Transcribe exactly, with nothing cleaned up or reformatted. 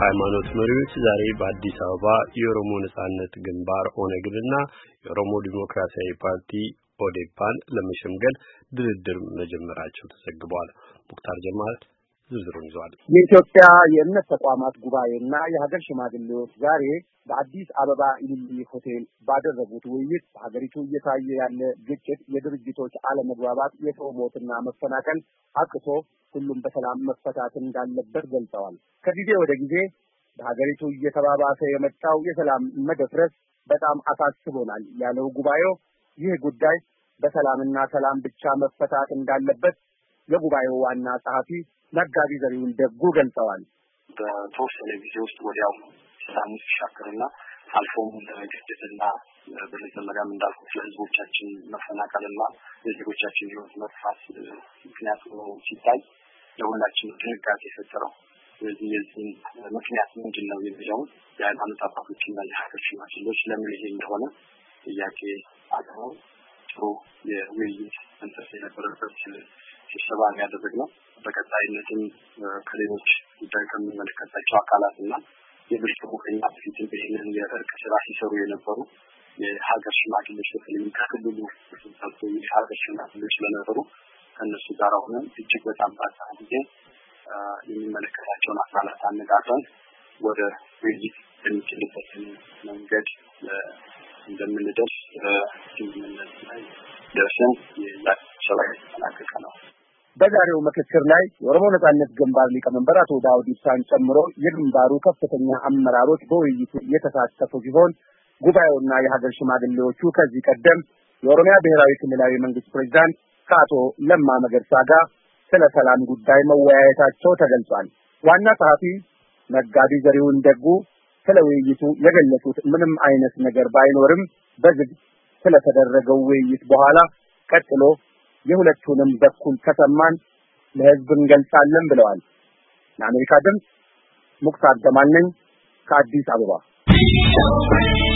የሃይማኖት መሪዎች ዛሬ በአዲስ አበባ የኦሮሞ ነጻነት ግንባር ኦነግንና የኦሮሞ ዲሞክራሲያዊ ፓርቲ ኦዴፓን ለመሸምገል ድርድር መጀመራቸው ተዘግቧል። ሙክታር ጀማል ዝርዝሩን ይዟል። የኢትዮጵያ የእምነት ተቋማት ጉባኤና የሀገር ሽማግሌዎች ዛሬ በአዲስ አበባ ኢሊሊ ሆቴል ባደረጉት ውይይት በሀገሪቱ እየታየ ያለ ግጭት፣ የድርጅቶች አለመግባባት፣ የሰው ሞትና መፈናቀል አቅቶ ሁሉም በሰላም መፈታት እንዳለበት ገልጸዋል። ከጊዜ ወደ ጊዜ በሀገሪቱ እየተባባሰ የመጣው የሰላም መደፍረስ በጣም አሳስቦናል ያለው ጉባኤው ይህ ጉዳይ በሰላምና ሰላም ብቻ መፈታት እንዳለበት የጉባኤው ዋና ጸሐፊ መጋቢ ዘሪሁን ደጉ ገልጸዋል። በተወሰነ ጊዜ ውስጥ ወዲያው ሰላም ሲሻከርና አልፎም ለግጭትና በመጀመሪያም እንዳልኩት ለህዝቦቻችን መፈናቀልና ለዜጎቻችን ህይወት መጥፋት ምክንያት ሆኖ ሲታይ ለሁላችን ድንጋጤ የፈጠረው ስለዚህ የዚህ ምክንያት ምንድን ነው የሚለውን የሃይማኖት አባቶችና የሀገር ሽማግሌዎች ለምን ይሄ እንደሆነ ጥያቄ አቅርበው ጥሩ የውይይት መንፈስ የነበረበት ስብሰባ ያደረግነው። በቀጣይነትም ከሌሎች ጉዳይ ከሚመለከታቸው አካላትና የብልጽግና ከኛ በፊትም ይህንን የእርቅ ስራ ሲሰሩ የነበሩ የሀገር ሽማግሌዎች በተለይም ከክልሉ ተሰብስቦ የሀገር ሽማግሌዎች ስለነበሩ ከእነሱ ጋር ሆነን እጅግ በጣም ባጣ ጊዜ የሚመለከታቸውን አካላት አነጋግረን ወደ ውይይት የሚችልበት መንገድ እንደምንደርስ ስምምነት ላይ ደርሰን የላቸላይ ተናገቀ ነው። በዛሬው ምክክር ላይ የኦሮሞ ነጻነት ግንባር ሊቀመንበር አቶ ዳውድ ኢብሳን ጨምሮ የግንባሩ ከፍተኛ አመራሮች በውይይቱ የተሳተፉ ሲሆን ጉባኤውና የሀገር ሽማግሌዎቹ ከዚህ ቀደም የኦሮሚያ ብሔራዊ ክልላዊ መንግስት ፕሬዝዳንት ከአቶ ለማ መገርሳ ጋር ስለ ሰላም ጉዳይ መወያየታቸው ተገልጿል። ዋና ጸሐፊ መጋቢ ዘሪሁን ደጉ ስለ ውይይቱ የገለጹት ምንም አይነት ነገር ባይኖርም በዝግ ስለተደረገው ውይይት በኋላ ቀጥሎ የሁለቱንም በኩል ከሰማን ለህዝብ እንገልጻለን ብለዋል። ለአሜሪካ ድምፅ ሙክታር ጀማል ነኝ ከአዲስ አበባ።